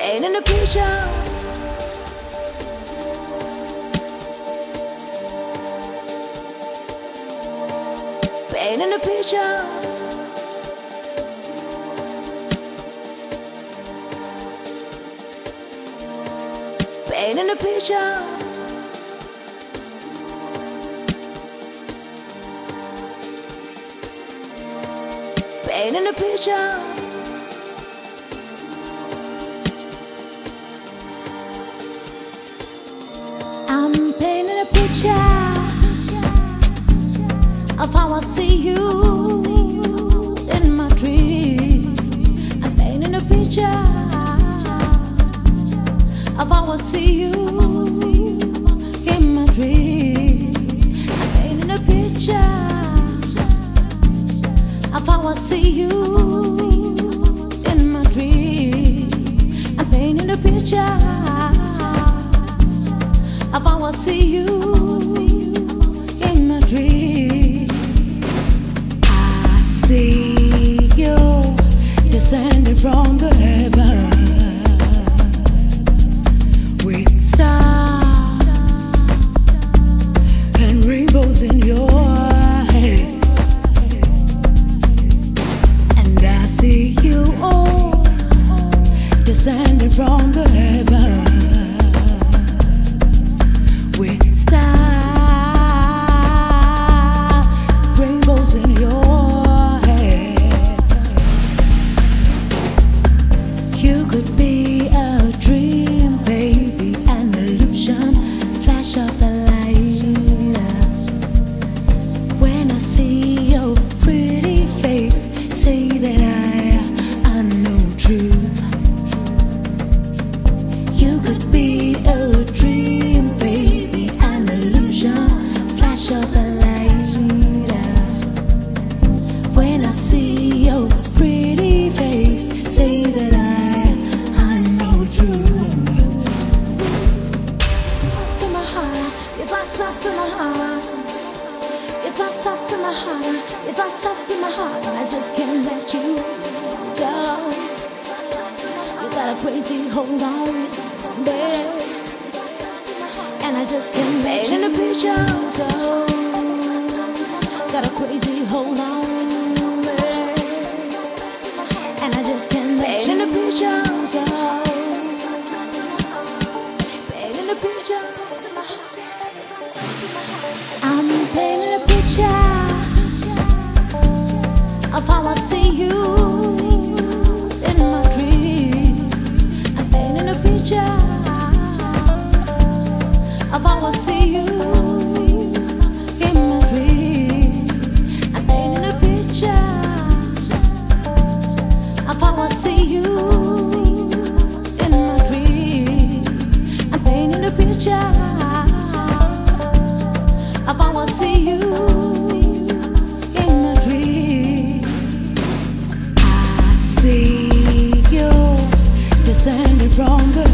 painting a picture. Painting a picture. Painting a picture. Painting a picture. I'm painting a picture of how I see you in my dreams. I'm painting a picture of how I see you in my dreams. I'm painting a picture of how I see you in my dreams. I'm painting a picture of how I see you in my dreams. I see you descending from the heavens with stars and rainbows in your hair. And I see you all descending from the heavens with stars, rainbows in your hands. You could be a dream, baby, an illusion, flash of the light. When I see your pretty face, say that I know truth. You could be a dream, baby, an illusion, flash of the light. When I see your pretty face, say that I know truth. Talk to my heart, you talk to my heart. You talk to my heart, you talk to my heart. I just can't let you go. You got a crazy hold on me, babe, and I just can't let you go. Got a crazy hold on me, and I just can't let you go. Painting a picture. I'm painting a picture of how I see you in my dreams. I'm painting a picture of how I see you in my dreams. I'm painting a picture of how I see you in my dreams. I'm painting a picture of how I see you in my dreams. I see you descending from the